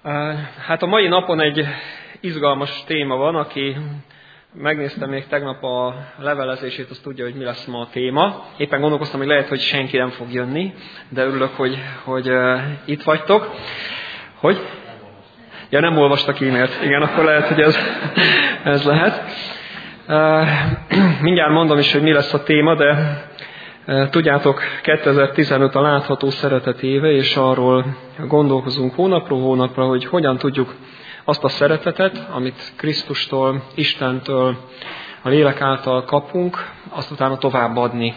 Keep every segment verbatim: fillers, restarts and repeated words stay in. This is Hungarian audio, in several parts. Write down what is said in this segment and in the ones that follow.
Hát a mai napon egy izgalmas téma van, aki megnézte még tegnap a levelezését, az tudja, hogy mi lesz ma a téma. Éppen gondolkoztam, hogy lehet, hogy senki nem fog jönni, de örülök, hogy, hogy uh, itt vagytok. Hogy? Ja, nem olvastak e-mailt. Igen, akkor lehet, hogy ez, ez lehet. Uh, mindjárt mondom is, hogy mi lesz a téma, de uh, tudjátok, kétezer-tizenöt a látható szeretet éve, és arról gondolkozunk hónapról hónapra, hogy hogyan tudjuk azt a szeretetet, amit Krisztustól, Istentől, a lélek által kapunk, azt utána továbbadni.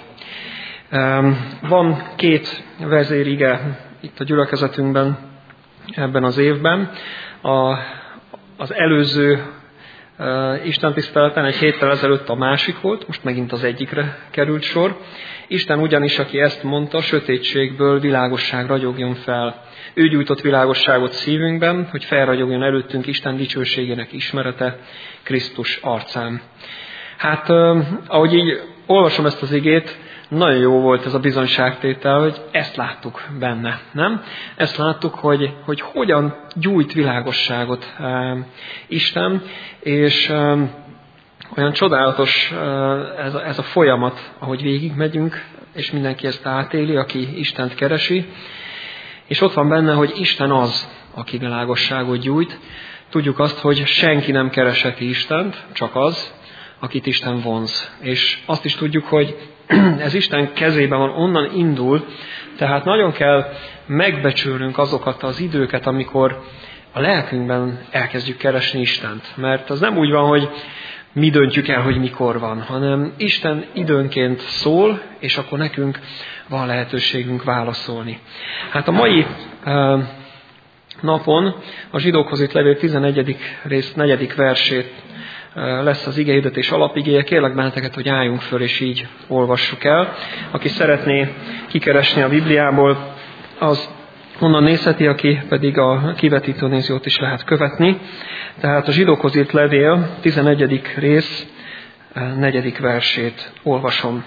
Van két vezérige itt a gyülekezetünkben ebben az évben. A, az előző uh, istentiszteleten egy héttel ezelőtt a másik volt, most megint az egyikre került sor. Isten ugyanis, aki ezt mondta, sötétségből világosság ragyogjon fel. Ő gyújtott világosságot szívünkben, hogy felragyogjon előttünk Isten dicsőségének ismerete Krisztus arcán. Hát, ahogy így olvasom ezt az igét, nagyon jó volt ez a bizonyságtétel, hogy ezt láttuk benne, nem? Ezt láttuk, hogy, hogy hogyan gyújt világosságot e, Isten, és e, olyan csodálatos e, ez, a, ez a folyamat, ahogy végigmegyünk, és mindenki ezt átéli, aki Istent keresi. És ott van benne, hogy Isten az, aki világosságot gyújt. Tudjuk azt, hogy senki nem kereseti Istent, csak az, akit Isten vonz. És azt is tudjuk, hogy ez Isten kezében van, onnan indul, tehát nagyon kell megbecsülnünk azokat az időket, amikor a lelkünkben elkezdjük keresni Istent. Mert az nem úgy van, hogy mi döntjük el, hogy mikor van, hanem Isten időnként szól, és akkor nekünk van lehetőségünk válaszolni. Hát a mai uh, napon a Zsidókhoz itt levél tizenegyedik rész negyedik versét uh, lesz az igehirdetés alapigéje. Kérlek benneteket, hogy álljunk föl, és így olvassuk el. Aki szeretné kikeresni a Bibliából, az onnan nézheti, aki pedig a kivetítő nézőt is lehet követni. Tehát a Zsidókhoz írt levél tizenegyedik rész negyedik versét olvasom.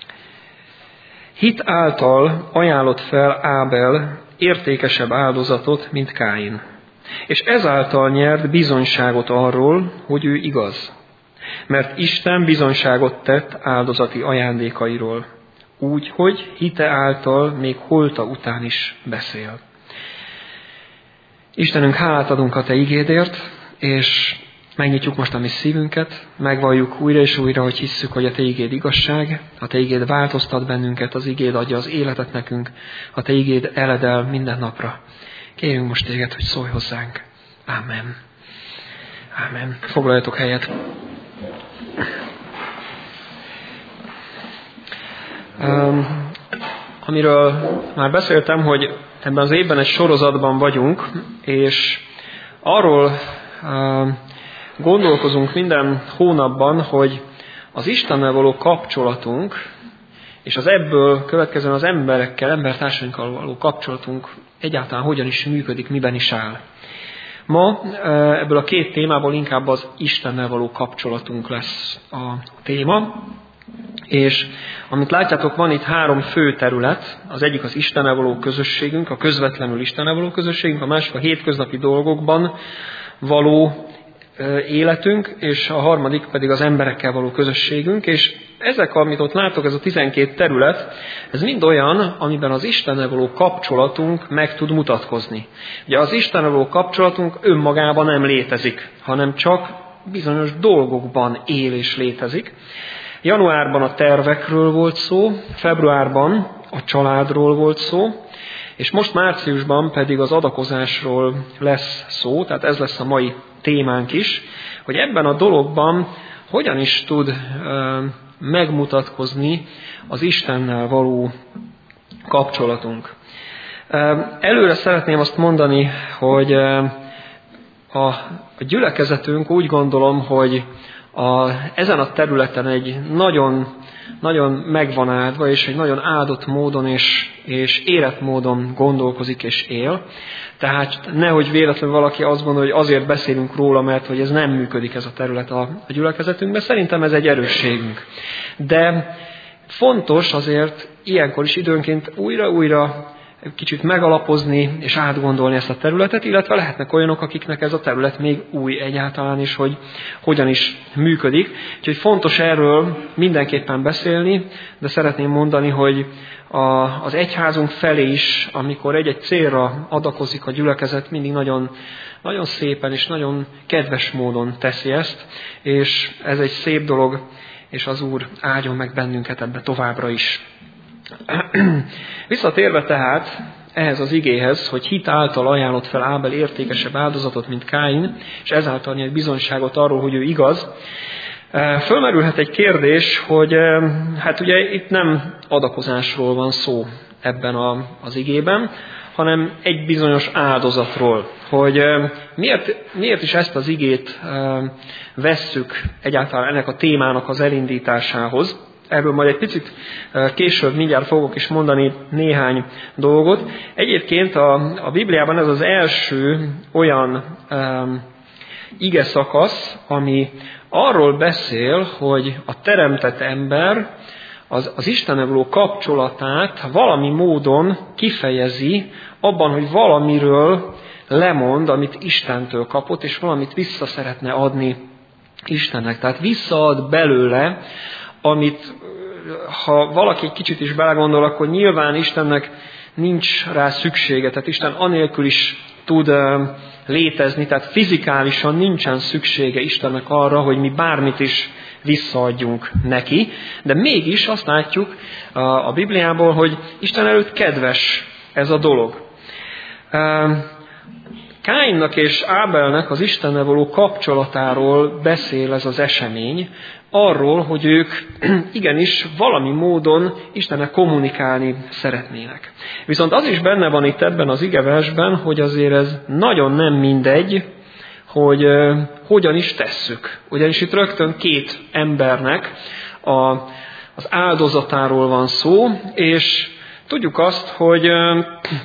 Hit által ajánlott fel Ábel értékesebb áldozatot, mint Káin, és ezáltal nyert bizonyságot arról, hogy ő igaz, mert Isten bizonyságot tett áldozati ajándékairól, úgy, hogy hite által még holta után is beszél. Istenünk, hálát adunk a Te igédért, és megnyitjuk most a mi szívünket, megvalljuk újra és újra, hogy hisszük, hogy a Te igéd igazság, a Te igéd változtat bennünket, az igéd adja az életet nekünk, a Te igéd eledel minden napra. Kérjünk most Téged, hogy szólj hozzánk. Ámen. Ámen. Foglaljatok helyet. Um, amiről már beszéltem, hogy ebben az évben egy sorozatban vagyunk, és arról uh, gondolkozunk minden hónapban, hogy az Istennel való kapcsolatunk, és az ebből következően az emberekkel, embertársainkkal való kapcsolatunk egyáltalán hogyan is működik, miben is áll. Ma ebből a két témából inkább az Istennel való kapcsolatunk lesz a téma, és amit látjátok, van itt három fő terület. Az egyik az Istennel való közösségünk, a közvetlenül Istennel való közösségünk, a másik a hétköznapi dolgokban való életünk, és a harmadik pedig az emberekkel való közösségünk, és ezek, amit ott látok, ez a tizenkét terület, ez mind olyan, amiben az Istennel való kapcsolatunk meg tud mutatkozni. Ugye az Istennel való kapcsolatunk önmagában nem létezik, hanem csak bizonyos dolgokban él és létezik. Januárban a tervekről volt szó, februárban a családról volt szó, és most márciusban pedig az adakozásról lesz szó, tehát ez lesz a mai témánk is, hogy ebben a dologban hogyan is tud uh, megmutatkozni az Istennel való kapcsolatunk. Uh, előre szeretném azt mondani, hogy uh, a, a gyülekezetünk úgy gondolom, hogy a, ezen a területen egy nagyon, nagyon megvan áldva, és egy nagyon áldott módon és, és érett módon gondolkozik és él. Tehát nehogy véletlenül valaki azt gondolja, hogy azért beszélünk róla, mert hogy ez nem működik ez a terület a, a gyülekezetünkben. Szerintem ez egy erősségünk. De fontos azért ilyenkor is időnként újra-újra kicsit megalapozni és átgondolni ezt a területet, illetve lehetnek olyanok, akiknek ez a terület még új egyáltalán is, hogy hogyan is működik. Úgyhogy fontos erről mindenképpen beszélni, de szeretném mondani, hogy a, az egyházunk felé is, amikor egy-egy célra adakozik a gyülekezet, mindig nagyon, nagyon szépen és nagyon kedves módon teszi ezt, és ez egy szép dolog, és az Úr áldjon meg bennünket ebbe továbbra is. Visszatérve tehát ehhez az igéhez, hogy hit által ajánlott fel Ábel értékesebb áldozatot, mint Káin, és ezáltal nyert bizonyságot arról, hogy ő igaz, fölmerülhet egy kérdés, hogy hát ugye itt nem adakozásról van szó ebben a, az igében, hanem egy bizonyos áldozatról, hogy miért, miért is ezt az igét vesszük egyáltalán ennek a témának az elindításához. Erről majd egy picit később mindjárt fogok is mondani néhány dolgot. Egyébként a, a Bibliában ez az első olyan um, ige szakasz, ami arról beszél, hogy a teremtett ember az, az Istennel való kapcsolatát valami módon kifejezi abban, hogy valamiről lemond, amit Istentől kapott, és valamit vissza szeretne adni Istennek. Tehát visszaad belőle, amit ha valaki egy kicsit is belegondol, akkor nyilván Istennek nincs rá szüksége, tehát Isten anélkül is tud létezni, tehát fizikálisan nincsen szüksége Istennek arra, hogy mi bármit is visszaadjunk neki, de mégis azt látjuk a Bibliából, hogy Isten előtt kedves ez a dolog. Káinnak és Ábelnek az Istennel való kapcsolatáról beszél ez az esemény, arról, hogy ők igenis valami módon Istennek kommunikálni szeretnének. Viszont az is benne van itt ebben az igeversben, hogy azért ez nagyon nem mindegy, hogy uh, hogyan is tesszük. Ugyanis itt rögtön két embernek a, az áldozatáról van szó, és tudjuk azt, hogy, uh,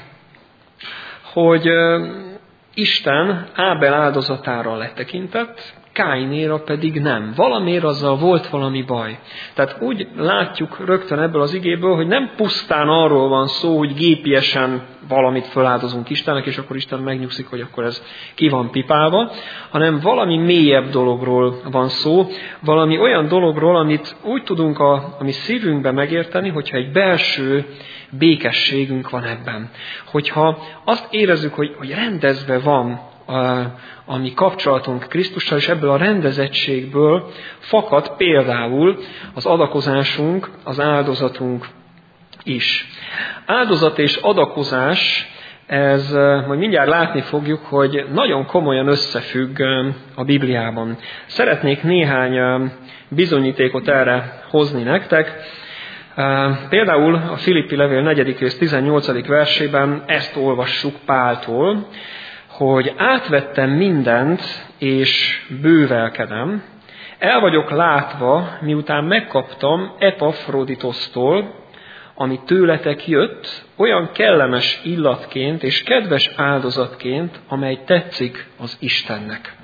hogy uh, Isten Ábel áldozatára letekintett, Káinéra pedig nem. Valamiért azzal volt valami baj. Tehát úgy látjuk rögtön ebből az igéből, hogy nem pusztán arról van szó, hogy gépiesen valamit föláldozunk Istennek, és akkor Isten megnyugszik, hogy akkor ez ki van pipálva, hanem valami mélyebb dologról van szó, valami olyan dologról, amit úgy tudunk a, a mi szívünkbe megérteni, hogyha egy belső békességünk van ebben. Hogyha azt érezzük, hogy, hogy rendezve van a, a mi kapcsolatunk Krisztussal, és ebből a rendezettségből fakad például az adakozásunk, az áldozatunk is. Áldozat és adakozás, ez majd mindjárt látni fogjuk, hogy nagyon komolyan összefügg a Bibliában. Szeretnék néhány bizonyítékot erre hozni nektek. Például a Filippi levél negyedik rész tizennyolcadik versében ezt olvassuk Páltól, hogy átvettem mindent, és bővelkedem, el vagyok látva, miután megkaptam Epafroditosztól, ami tőletek jött, olyan kellemes illatként és kedves áldozatként, amely tetszik az Istennek.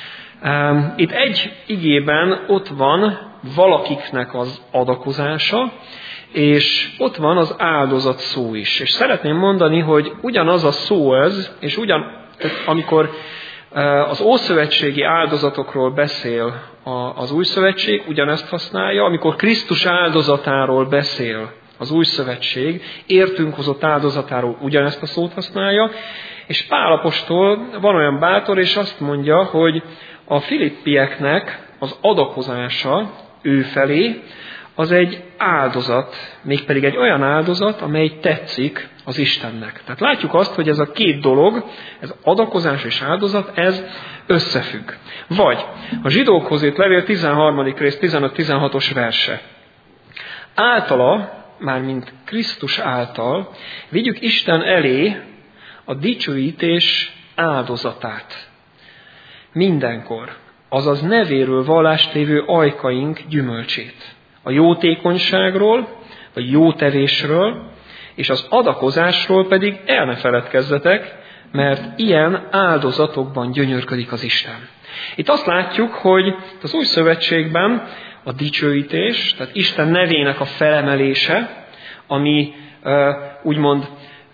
Itt egy igében ott van valakiknek az adakozása, és ott van az áldozat szó is. És szeretném mondani, hogy ugyanaz a szó ez, és ugyan, amikor az ószövetségi áldozatokról beszél az új szövetség, ugyanezt használja, amikor Krisztus áldozatáról beszél az új szövetség, értünk hozott áldozatáról ugyanezt a szót használja, és Pál apostol van olyan bátor, és azt mondja, hogy a filippieknek az adakozása ő felé, az egy áldozat, mégpedig egy olyan áldozat, amely tetszik az Istennek. Tehát látjuk azt, hogy ez a két dolog, ez adakozás és áldozat, ez összefügg. Vagy a zsidókhoz írt levél tizenharmadik rész tizenöt-tizenhatos verse. Általa, mármint Krisztus által, vigyük Isten elé a dicsőítés áldozatát. Mindenkor, azaz nevéről vallástévő ajkaink gyümölcsét. A jótékonyságról, vagy jótevésről, és az adakozásról pedig el ne feledkezzetek, mert ilyen áldozatokban gyönyörködik az Isten. Itt azt látjuk, hogy az új szövetségben a dicsőítés, tehát Isten nevének a felemelése, ami úgymond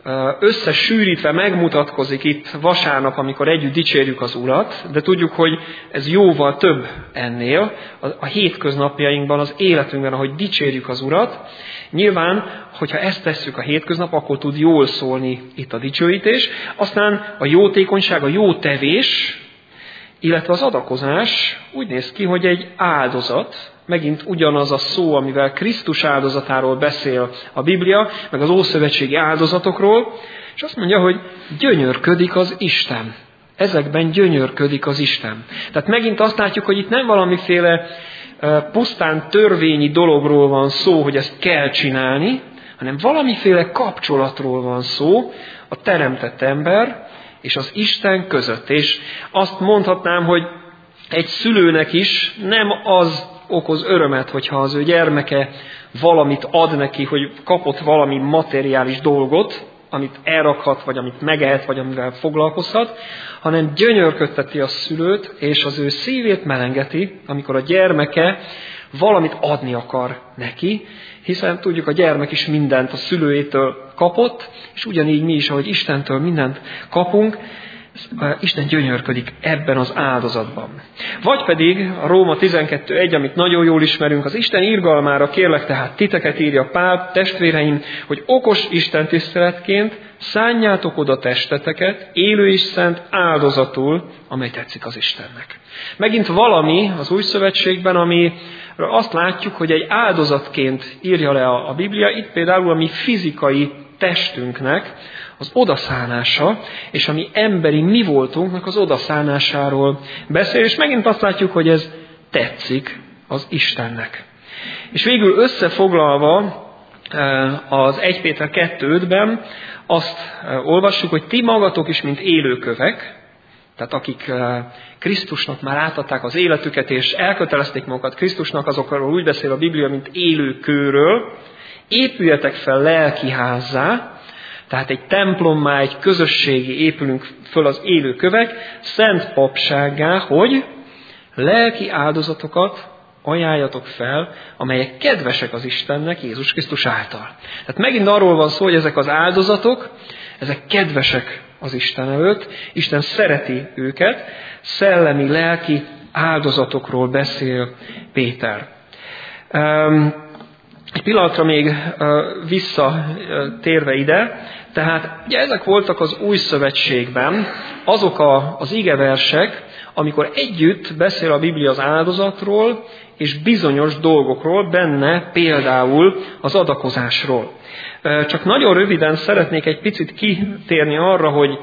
összesűrítve megmutatkozik itt vasárnap, amikor együtt dicsérjük az Urat, de tudjuk, hogy ez jóval több ennél. A hétköznapjainkban, az életünkben, ahogy dicsérjük az Urat, nyilván, hogyha ezt tesszük a hétköznap, akkor tud jól szólni itt a dicsőítés. Aztán a jótékonyság, a jó tevés, illetve az adakozás úgy néz ki, hogy egy áldozat, megint ugyanaz a szó, amivel Krisztus áldozatáról beszél a Biblia, meg az ószövetségi áldozatokról, és azt mondja, hogy gyönyörködik az Isten. Ezekben gyönyörködik az Isten. Tehát megint azt látjuk, hogy itt nem valamiféle pusztán törvényi dologról van szó, hogy ezt kell csinálni, hanem valamiféle kapcsolatról van szó a teremtett ember és az Isten között. És azt mondhatnám, hogy egy szülőnek is nem az okoz örömet, hogyha az ő gyermeke valamit ad neki, hogy kapott valami materiális dolgot, amit elrakhat, vagy amit megehet, vagy amivel foglalkozhat, hanem gyönyörködteti a szülőt, és az ő szívét melengeti, amikor a gyermeke valamit adni akar neki, hiszen tudjuk, a gyermek is mindent a szülőjétől kapott, és ugyanígy mi is, ahogy Istentől mindent kapunk, Isten gyönyörködik ebben az áldozatban. Vagy pedig a Róma tizenkettő egy, amit nagyon jól ismerünk, az Isten irgalmára kérlek tehát titeket, írja Pál, testvéreim, hogy okos Isten tiszteletként szánjátok oda testeteket, élő és szent áldozatul, amely tetszik az Istennek. Megint valami az Új Szövetségben, ami azt látjuk, hogy egy áldozatként írja le a Biblia, itt például a mi fizikai testünknek az odaszánása, és a mi emberi mi voltunknak az odaszánásáról beszél, és megint azt látjuk, hogy ez tetszik az Istennek. És végül összefoglalva az egy Péter kettő ötben azt olvassuk, hogy ti magatok is, mint élőkövek, tehát akik Krisztusnak már átadták az életüket, és elkötelezték magukat Krisztusnak, azokról úgy beszél a Biblia, mint élőkőről, épüljetek fel lelkiházzá, tehát egy templommá, egy közösségi épülünk föl az élőkövek, szent papsággá, hogy lelki áldozatokat ajánljatok fel, amelyek kedvesek az Istennek Jézus Krisztus által. Tehát megint arról van szó, hogy ezek az áldozatok, ezek kedvesek az Isten előtt, Isten szereti őket, szellemi, lelki áldozatokról beszél Péter. Egy pillanatra még visszatérve ide, tehát ugye ezek voltak az Új Szövetségben azok a, az igeversek, amikor együtt beszél a Biblia az áldozatról, és bizonyos dolgokról, benne például az adakozásról. Csak nagyon röviden szeretnék egy picit kitérni arra, hogy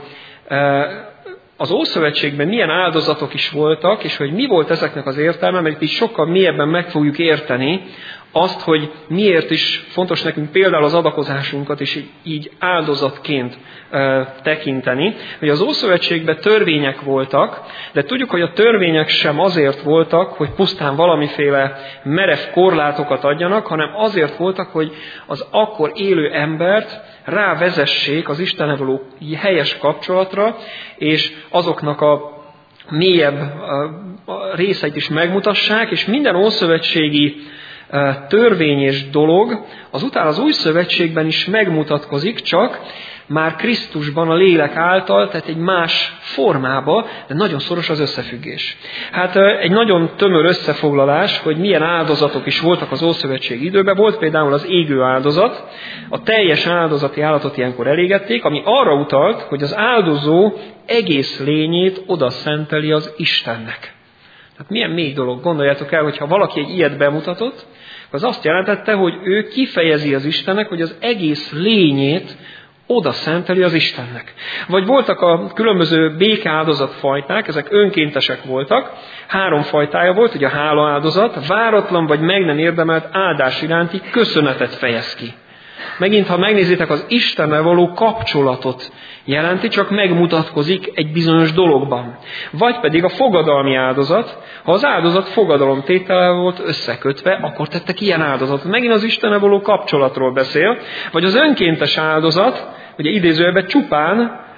az Ószövetségben milyen áldozatok is voltak, és hogy mi volt ezeknek az értelme, mert itt sokkal mélyebben meg fogjuk érteni azt, hogy miért is fontos nekünk például az adakozásunkat is így áldozatként e, tekinteni. Hogy az Ószövetségben törvények voltak, de tudjuk, hogy a törvények sem azért voltak, hogy pusztán valamiféle merev korlátokat adjanak, hanem azért voltak, hogy az akkor élő embert rávezessék az Istennel való helyes kapcsolatra, és azoknak a mélyebb részeit is megmutassák, és minden ószövetségi törvény és dolog azután az Új Szövetségben is megmutatkozik, csak már Krisztusban a lélek által, tehát egy más formába, de nagyon szoros az összefüggés. Hát egy nagyon tömör összefoglalás, hogy milyen áldozatok is voltak az Ószövetségi időben. Volt például az égő áldozat, a teljes áldozati állatot ilyenkor elégették, ami arra utalt, hogy az áldozó egész lényét oda szenteli az Istennek. Hát milyen mély dolog, gondoljátok el, hogyha valaki egy ilyet bemutatott, az azt jelentette, hogy ő kifejezi az Istennek, hogy az egész lényét oda szenteli az Istennek. Vagy voltak a különböző békeáldozatfajták, ezek önkéntesek voltak, három fajtája volt, ugye a hálaáldozat, váratlan vagy meg nem érdemelt áldás iránti köszönetet fejez ki. Megint, ha megnézitek, az Istennel való kapcsolatot jelenti, csak megmutatkozik egy bizonyos dologban. Vagy pedig a fogadalmi áldozat, ha az áldozat fogadalomtétellel volt összekötve, akkor tettek ilyen áldozatot. Megint az Istennel való kapcsolatról beszél. Vagy az önkéntes áldozat, ugye idézőjelben csupán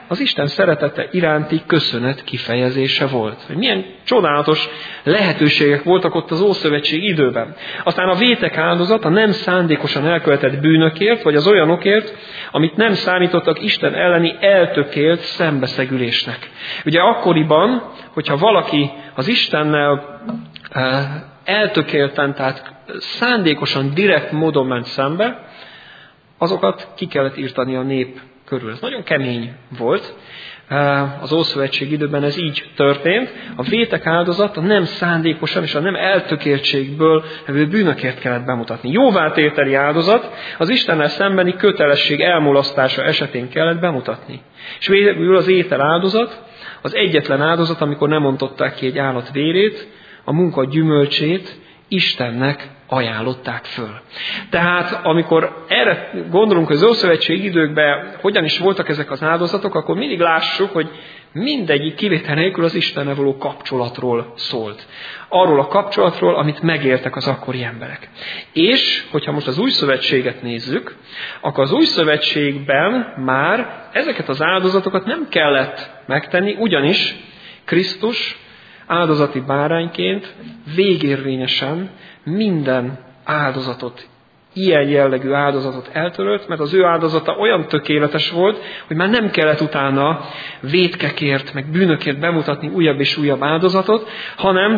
az Isten szeretete iránti köszönet kifejezése volt. Hogy milyen csodálatos lehetőségek voltak ott az Ószövetség időben. Aztán a vétek áldozat a nem szándékosan elkövetett bűnökért, vagy az olyanokért, amit nem számítottak Isten elleni eltökélt szembeszegülésnek. Ugye akkoriban, hogyha valaki az Istennel eltökélten, tehát szándékosan, direkt módon ment szembe, azokat ki kellett írtani a nép körül. Ez nagyon kemény volt. Az Ószövetség időben ez így történt. A vétek áldozat a nem szándékosan és a nem eltökéltségből levő bűnökért kellett bemutatni. Jóvátételi áldozat az Istennel szembeni kötelesség elmulasztása esetén kellett bemutatni. És végül az étel áldozat, az egyetlen áldozat, amikor nem ontották ki egy állat vérét, a munka gyümölcsét Istennek ajánlották föl. Tehát amikor erre gondolunk, hogy az Ószövetség időkben hogyan is voltak ezek az áldozatok, akkor mindig lássuk, hogy mindegyik kivétel nélkül az Istennel való kapcsolatról szólt. Arról a kapcsolatról, amit megéltek az akkori emberek. És, hogyha most az Új Szövetséget nézzük, akkor az Új Szövetségben már ezeket az áldozatokat nem kellett megtenni, ugyanis Krisztus áldozati bárányként végérvényesen minden áldozatot, ilyen jellegű áldozatot eltörölt, mert az ő áldozata olyan tökéletes volt, hogy már nem kellett utána vétkekért, meg bűnökért bemutatni újabb és újabb áldozatot, hanem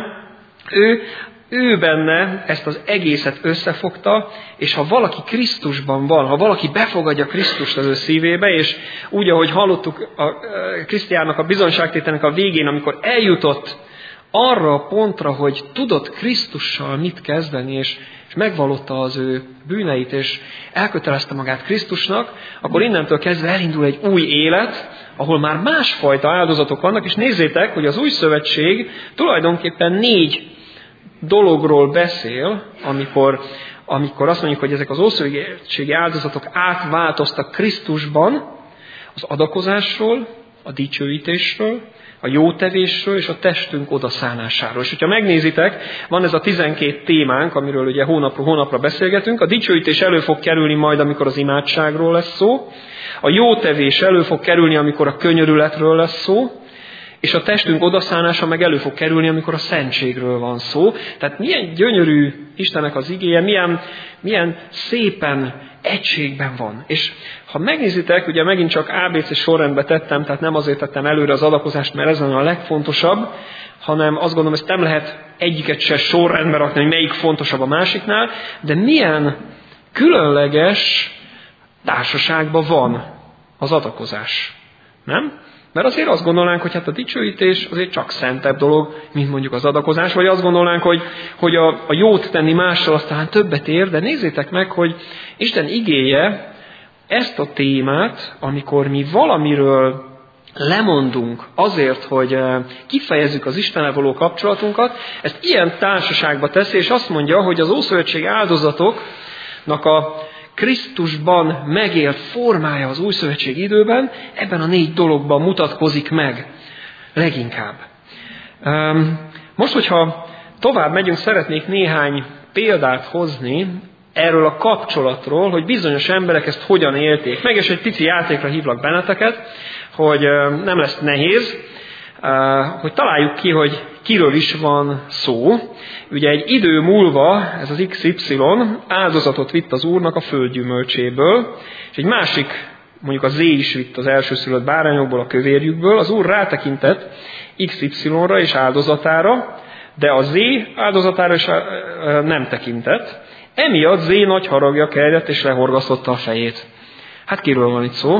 ő, ő benne ezt az egészet összefogta, és ha valaki Krisztusban van, ha valaki befogadja Krisztust az ő szívébe, és úgy, ahogy hallottuk a Krisztiánnak a bizonyságtételnek a végén, amikor eljutott arra a pontra, hogy tudott Krisztussal mit kezdeni, és, és megvallotta az ő bűneit, és elkötelezte magát Krisztusnak, akkor innentől kezdve elindul egy új élet, ahol már másfajta áldozatok vannak, és nézzétek, hogy az Új Szövetség tulajdonképpen négy dologról beszél, amikor, amikor azt mondjuk, hogy ezek az ószövetségi áldozatok átváltoztak Krisztusban, az adakozásról, a dicsőítésről, a jótevésről és a testünk odaszánásáról. És hogyha megnézitek, van ez a tizenkét témánk, amiről ugye hónapról hónapra beszélgetünk. A dicsőítés elő fog kerülni majd, amikor az imádságról lesz szó. A jótevés elő fog kerülni, amikor a könyörületről lesz szó. És a testünk odaszánása meg elő fog kerülni, amikor a szentségről van szó. Tehát milyen gyönyörű Istennek az igéje, milyen, milyen szépen egységben van. És ha megnézitek, ugye megint csak á bé cé sorrendbe tettem, tehát nem azért tettem előre az adakozást, mert ez a legfontosabb, hanem azt gondolom, ezt nem lehet egyiket se sorrendbe rakni, hogy melyik fontosabb a másiknál, de milyen különleges társaságban van az adakozás. Nem? Mert azért azt gondolnánk, hogy hát a dicsőítés azért csak szentebb dolog, mint mondjuk az adakozás, vagy azt gondolnánk, hogy, hogy a, a jót tenni mással aztán többet ér, de nézzétek meg, hogy Isten igéje ezt a témát, amikor mi valamiről lemondunk azért, hogy kifejezzük az Istennel való kapcsolatunkat, ezt ilyen társaságba teszi, és azt mondja, hogy az ószövetség áldozatoknak a Krisztusban megélt formája az Új Szövetség időben ebben a négy dologban mutatkozik meg leginkább. Most, hogyha tovább megyünk, szeretnék néhány példát hozni erről a kapcsolatról, hogy bizonyos emberek ezt hogyan élték meg, és egy pici játékra hívlak benneteket, hogy nem lesz nehéz, hogy találjuk ki, hogy kiről is van szó. Ugye egy idő múlva ez az iksz ipszilon áldozatot vitt az Úrnak a földgyümölcséből, és egy másik, mondjuk a Z is vitt az elsőszülött bárányokból, a kövérjükből. Az Úr rátekintett iksz ipszilonra és áldozatára, de a Z áldozatára is nem tekintett. Emiatt Z nagy haragja keljedt és lehorgasztotta a fejét. Hát kiről van itt szó?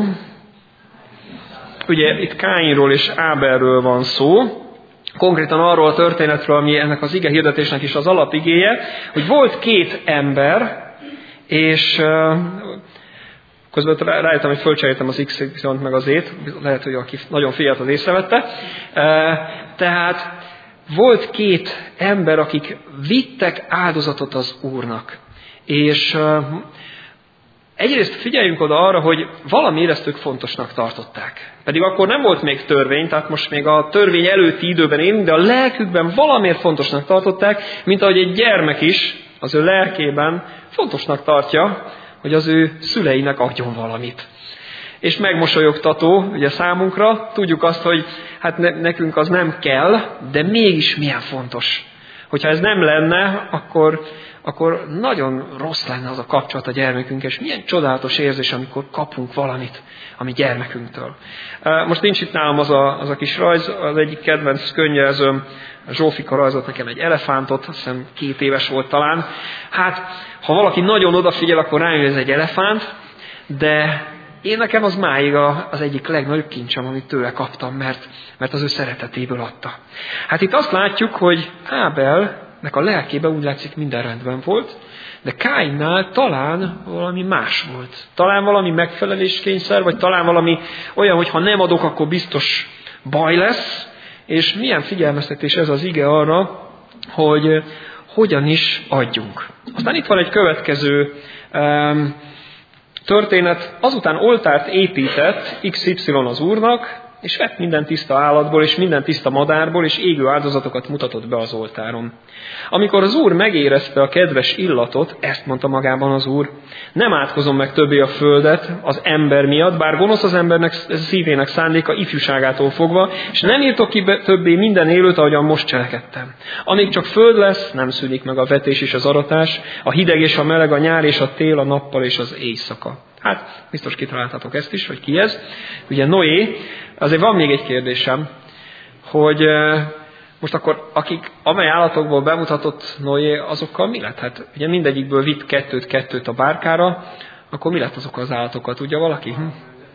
Ugye itt Káinról és Ábelről van szó, konkrétan arról a történetről, ami ennek az ige hirdetésnek is az alapigéje, hogy volt két ember, és uh, közben rájöttem, hogy fölcseréltem az iksz ipszilont meg az Z-t, lehet, hogy aki nagyon figyelt, az észrevette. Uh, tehát volt két ember, akik vittek áldozatot az Úrnak. És uh, egyrészt figyeljünk oda arra, hogy valamiért ezt ők fontosnak tartották. Pedig akkor nem volt még törvény, tehát most még a törvény előtti időben élünk, de a lelkükben valamiért fontosnak tartották, mint ahogy egy gyermek is az ő lelkében fontosnak tartja, hogy az ő szüleinek adjon valamit. és megmosolyogtató ugye számunkra. Tudjuk azt, hogy hát ne, nekünk az nem kell, de mégis milyen fontos. Hogyha ez nem lenne, akkor, akkor nagyon rossz lenne az a kapcsolat a gyermekünkkel, és milyen csodálatos érzés, amikor kapunk valamit a mi gyermekünktől. Most nincs itt nálam az a, az a kis rajz, az egyik kedvenc könyvelzőm, Zsófika rajzolt nekem egy elefántot, azt hiszem két éves volt talán. Hát, ha valaki nagyon odafigyel, akkor rájön, hogy ez egy elefánt, de én nekem az máig az egyik legnagyobb kincsem, amit tőle kaptam, mert, mert az ő szeretetéből adta. Hát itt azt látjuk, hogy Ábelnek a lelkében úgy látszik minden rendben volt, de Káinnál talán valami más volt. Talán valami megfeleléskényszer, vagy talán valami olyan, hogy ha nem adok, akkor biztos baj lesz. És milyen figyelmeztetés ez az ige arra, hogy hogyan is adjunk. Aztán itt van egy következő um, történet. Azután oltárt épített iksz ipszilon az Úrnak, és vett minden tiszta állatból, és minden tiszta madárból, és égő áldozatokat mutatott be az oltáron. Amikor az Úr megérezte a kedves illatot, ezt mondta magában az Úr, nem átkozom meg többé a földet az ember miatt, bár gonosz az embernek szívének szándéka ifjúságától fogva, és nem írtok ki többé minden élőt, ahogyan most cselekedtem. Amíg csak föld lesz, nem szűnik meg a vetés és az aratás, a hideg és a meleg, a nyár és a tél, a nappal és az éjszaka. Hát, biztos kitaláltatok ezt is, hogy ki ez. Ugye Noé, azért van még egy kérdésem, hogy most akkor akik, amely állatokból bemutatott Noé, azokkal mi lett? Hát ugye mindegyikből vitt kettőt-kettőt a bárkára, akkor mi lett azokkal az állatokkal, tudja valaki? Hm?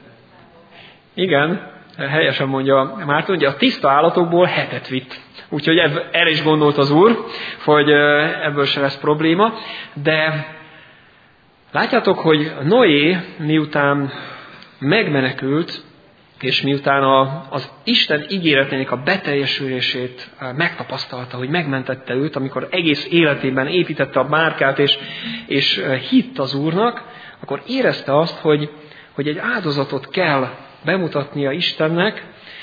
Igen, helyesen mondja Márton, ugye a tiszta állatokból hetet vitt. Úgyhogy erre is gondolt az Úr, hogy ebből se lesz probléma, de látjátok, hogy Noé miután megmenekült, és miután a, az Isten ígéretének a beteljesülését megtapasztalta, hogy megmentette őt, amikor egész életében építette a bárkát, és, és hitt az Úrnak, akkor érezte azt, hogy, hogy egy áldozatot kell bemutatnia Istennek.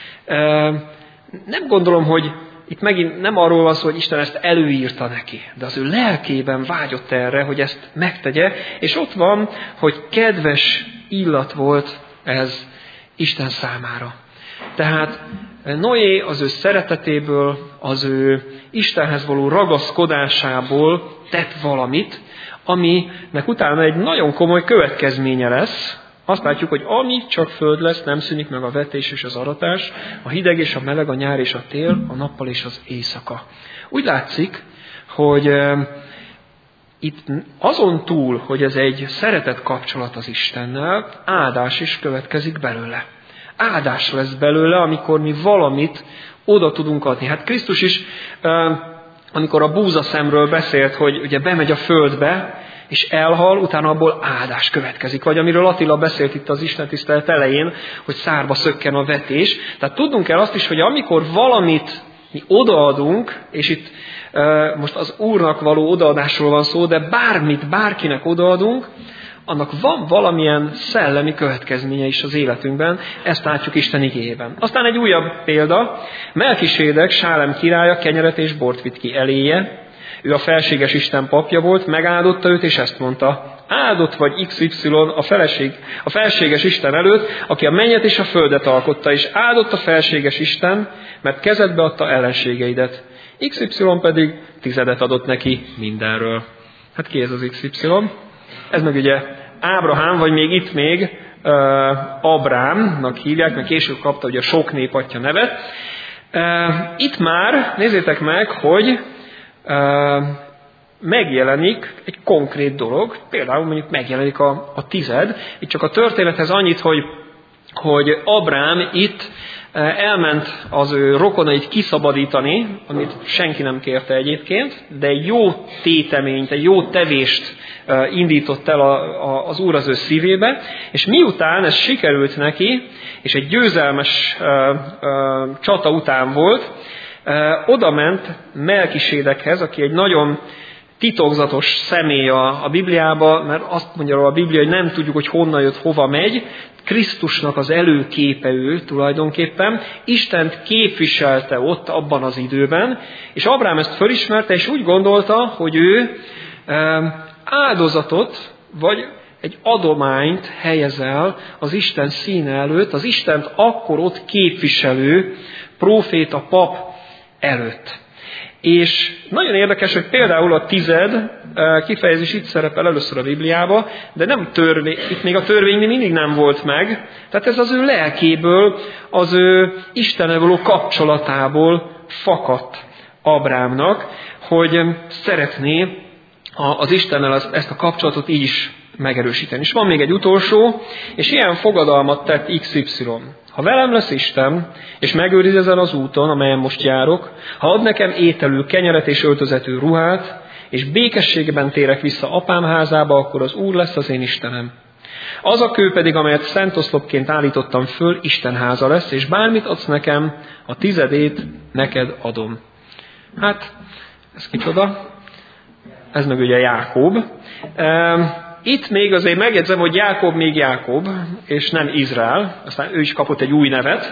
Nem gondolom, hogy itt megint nem arról van szó, hogy Isten ezt előírta neki, de az ő lelkében vágyott erre, hogy ezt megtegye, és ott van, hogy kedves illat volt ez Isten számára. Tehát Noé az ő szeretetéből, az ő Istenhez való ragaszkodásából tett valamit, aminek utána egy nagyon komoly következménye lesz. Azt látjuk, hogy ami csak föld lesz, nem szűnik meg a vetés és az aratás, a hideg és a meleg, a nyár és a tél, a nappal és az éjszaka. Úgy látszik, hogy e, itt azon túl, hogy ez egy szeretett kapcsolat az Istennel, áldás is következik belőle. Áldás lesz belőle, amikor mi valamit oda tudunk adni. Hát Krisztus is, e, amikor a búzaszemről beszélt, hogy ugye bemegy a földbe, és elhal, utána abból áldás következik. Vagy amiről Attila beszélt itt az istentisztelet elején, hogy szárba szökken a vetés. Tehát tudnunk kell azt is, hogy amikor valamit mi odaadunk, és itt e, most az Úrnak való odaadásról van szó, de bármit, bárkinek odaadunk, annak van valamilyen szellemi következménye is az életünkben, ezt látjuk Isten igéjében. Aztán egy újabb példa, Melkisédek, Sálem királya kenyeret és bort vitt ki eléje. Ő a felséges Isten papja volt, megáldotta őt, és ezt mondta: áldott vagy iksz ipszilon a, feleség, a felséges Isten előtt, aki a mennyet és a földet alkotta, és áldott a felséges Isten, mert kezedbe adta ellenségeidet. iksz ipszilon pedig tizedet adott neki mindenről. Hát ki ez az iksz ipszilon? Ez meg ugye Ábrahám, vagy még itt még uh, Abrámnak hívják, mert később kapta ugye a sok nép atya nevet. Uh, itt már nézzétek meg, hogy Uh, megjelenik egy konkrét dolog, például mondjuk megjelenik a, a tized. Itt csak a történethez annyit, hogy, hogy Abrám itt uh, elment az ő rokonait kiszabadítani, amit senki nem kérte egyébként, de egy jó téteményt, egy jó tevést uh, indított el a, a, az Úr az ő szívébe, és miután ez sikerült neki, és egy győzelmes uh, uh, csata után volt, Uh, oda ment Melkisédekhez, aki egy nagyon titokzatos személy a, a Bibliába, mert azt mondja a Biblia, hogy nem tudjuk, hogy honnan jött, hova megy. Krisztusnak az előképe ő tulajdonképpen. Istent képviselte ott abban az időben, és Abrám ezt fölismerte, és úgy gondolta, hogy ő uh, áldozatot, vagy egy adományt helyezel az Isten színe előtt, az Istent akkor ott képviselő próféta, pap előtt. És nagyon érdekes, hogy például a tized kifejezés itt szerepel először a Bibliában, de nem törvény, itt még a törvény mindig nem volt meg. Tehát ez az ő lelkéből, az ő Istennel való kapcsolatából fakadt Ábrámnak, hogy szeretné az Istennel ezt a kapcsolatot így is megerősíteni. És van még egy utolsó, és ilyen fogadalmat tett iksz ipszilon. Ha velem lesz Isten, és megőriz ezen az úton, amelyen most járok, ha ad nekem ételül kenyeret és öltözetű ruhát, és békességben térek vissza apám házába, akkor az Úr lesz az én Istenem. Az a kő pedig, amelyet szent oszlopként állítottam föl, Isten háza lesz, és bármit adsz nekem, a tizedét neked adom. Hát, ez kicsoda? Ez meg ugye Jákob. Itt még azért megjegyzem, hogy Jákob még Jákob, és nem Izrael, aztán ő is kapott egy új nevet.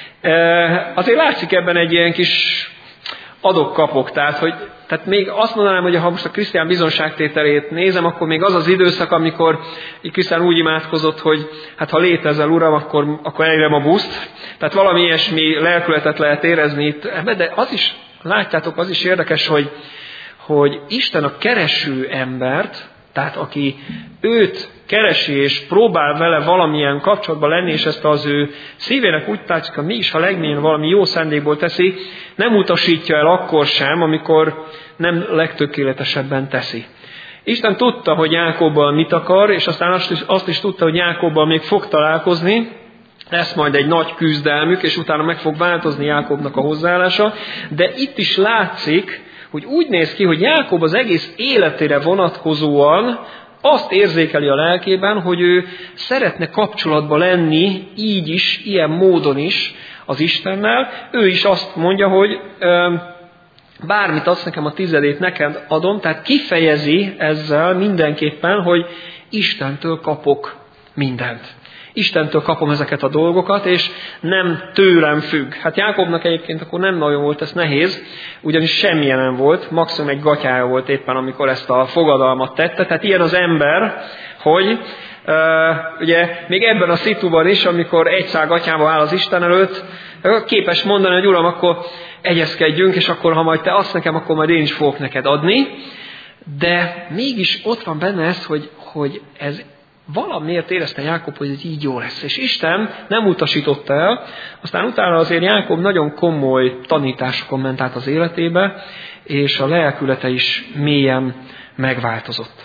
Azért látszik ebben egy ilyen kis adok-kapok, tehát, hogy, tehát még azt mondanám, hogy ha most a Krisztián bizonságtételét nézem, akkor még az az időszak, amikor Krisztián úgy imádkozott, hogy hát ha létezel, Uram, akkor, akkor elérem a buszt. Tehát valami ilyesmi lelkületet lehet érezni itt, de az is, látjátok, az is érdekes, hogy, hogy Isten a kereső embert, tehát aki őt keresi és próbál vele valamilyen kapcsolatban lenni, és ezt az ő szívének úgy tetszik, hogy mi is, ha legmélyén valami jó szándékból teszi, nem utasítja el akkor sem, amikor nem legtökéletesebben teszi. Isten tudta, hogy Jákobbal mit akar, és aztán azt is, azt is tudta, hogy Jákobbal még fog találkozni, lesz majd egy nagy küzdelmük, és utána meg fog változni Jákobnak a hozzáállása, de itt is látszik, hogy úgy néz ki, hogy Jákob az egész életére vonatkozóan azt érzékeli a lelkében, hogy ő szeretne kapcsolatba lenni így is, ilyen módon is az Istennel. Ő is azt mondja, hogy ö, bármit adsz nekem, a tizedét neked adom, tehát kifejezi ezzel mindenképpen, hogy Istentől kapok mindent. Istentől kapom ezeket a dolgokat, és nem tőlem függ. Hát Jákobnak egyébként akkor nem nagyon volt ez nehéz, ugyanis semmilyen nem volt, maximum egy gatyája volt éppen, amikor ezt a fogadalmat tette. Tehát ilyen az ember, hogy uh, ugye még ebben a szituban is, amikor egy szál gatyával áll az Isten előtt, képes mondani, hogy Uram, akkor egyezkedjünk, és akkor ha majd te adsz nekem, akkor majd én is fogok neked adni. De mégis ott van benne ez, hogy, hogy ez valamiért érezte Jákob, hogy ez így jó lesz. És Isten nem utasította el, aztán utána azért Jákob nagyon komoly tanításokon ment át az életébe, és a lelkülete is mélyen megváltozott.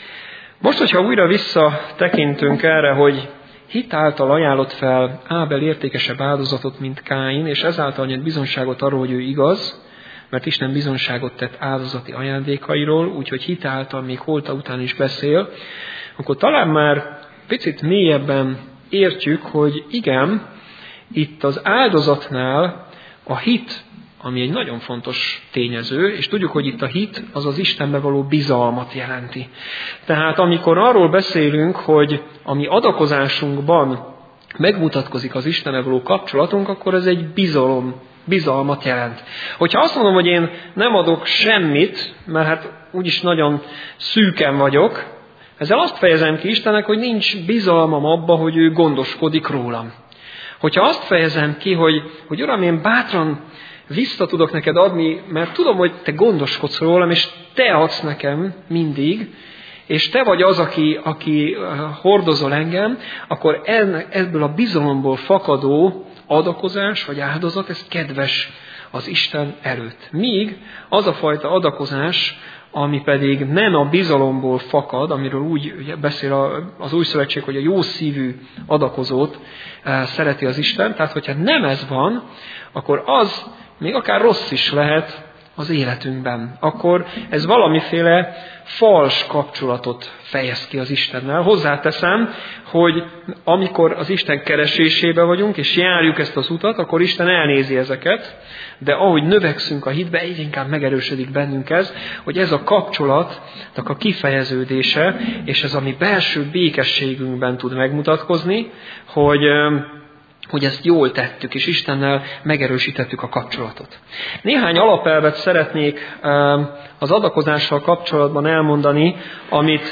Most, hogyha újra visszatekintünk erre, hogy hit által ajánlott fel Ábel értékesebb áldozatot, mint Káin, és ezáltal nyert bizonságot arról, hogy ő igaz, mert Isten bizonságot tett áldozati ajándékairól, úgyhogy hit által még holta után is beszél, akkor talán már picit mélyebben értjük, hogy igen, itt az áldozatnál a hit, ami egy nagyon fontos tényező, és tudjuk, hogy itt a hit az az Istenbe való bizalmat jelenti. Tehát amikor arról beszélünk, hogy a mi adakozásunkban megmutatkozik az Istennel való kapcsolatunk, akkor ez egy bizalom, bizalmat jelent. Hogyha azt mondom, hogy én nem adok semmit, mert hát úgyis nagyon szűken vagyok, ezzel azt fejezem ki Istennek, hogy nincs bizalmam abba, hogy ő gondoskodik rólam. Hogyha azt fejezem ki, hogy, hogy Uram, én bátran vissza tudok neked adni, mert tudom, hogy te gondoskodsz rólam, és te adsz nekem mindig, és te vagy az, aki, aki hordozol engem, akkor ebből a bizalomból fakadó adakozás vagy áldozat, ez kedves az Isten előtt. Míg az a fajta adakozás, ami pedig nem a bizalomból fakad, amiről úgy beszél az Új Szövetség, hogy a jó szívű adakozót szereti az Isten. Tehát, hogyha nem ez van, akkor az még akár rossz is lehet az életünkben. Akkor ez valamiféle fals kapcsolatot fejez ki az Istennel. Hozzáteszem, hogy amikor az Isten keresésébe vagyunk, és járjuk ezt az utat, akkor Isten elnézi ezeket, de ahogy növekszünk a hitbe, egyre inkább megerősödik bennünk ez, hogy ez a kapcsolatnak a kifejeződése, és ez a mi belső békességünkben tud megmutatkozni, hogy hogy ezt jól tettük, és Istennel megerősítettük a kapcsolatot. Néhány alapelvet szeretnék az adakozással kapcsolatban elmondani, amit